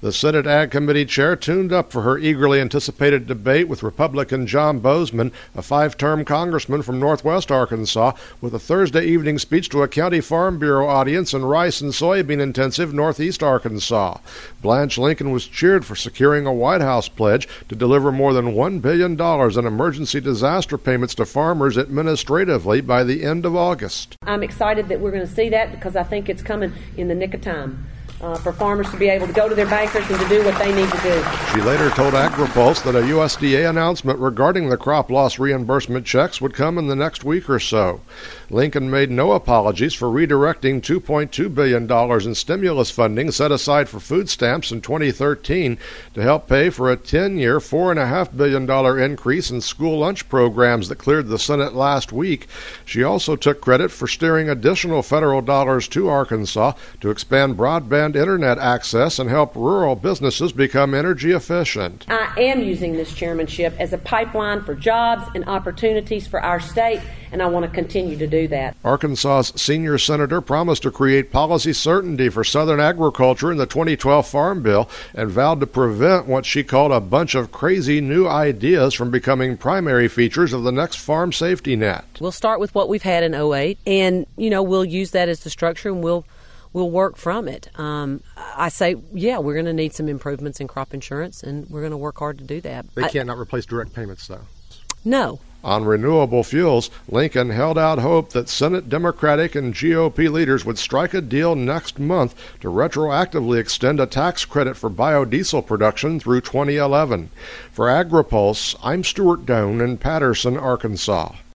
The Senate Ag Committee chair tuned up for her eagerly anticipated debate with Republican John Bozeman, a five-term congressman from northwest Arkansas, with a Thursday evening speech to a County Farm Bureau audience in rice and soybean-intensive northeast Arkansas. Blanche Lincoln was cheered for securing a White House pledge to deliver more than $1 billion in emergency disaster payments to farmers administratively by the end of August. I'm excited that we're going to see that because I think it's coming in the nick of time. For farmers to be able to go to their bankers and to do what they need to do. She later told AgriPulse that a USDA announcement regarding the crop loss reimbursement checks would come in the next week or so. Lincoln made no apologies for redirecting $2.2 billion in stimulus funding set aside for food stamps in 2013 to help pay for a 10-year, $4.5 billion increase in school lunch programs that cleared the Senate last week. She also took credit for steering additional federal dollars to Arkansas to expand broadband internet access and help rural businesses become energy efficient. I am using this chairmanship as a pipeline for jobs and opportunities for our state, and I want to continue to do that. Arkansas's senior senator promised to create policy certainty for southern agriculture in the 2012 Farm Bill and vowed to prevent what she called a bunch of crazy new ideas from becoming primary features of the next farm safety net. We'll start with what we've had in 2008, and we'll use that as the structure, and we'll work from it. I say, we're going to need some improvements in crop insurance, and we're going to work hard to do that. They cannot replace direct payments, though. No. On renewable fuels, Lincoln held out hope that Senate Democratic and GOP leaders would strike a deal next month to retroactively extend a tax credit for biodiesel production through 2011. For AgriPulse, I'm Stuart Doan in Patterson, Arkansas.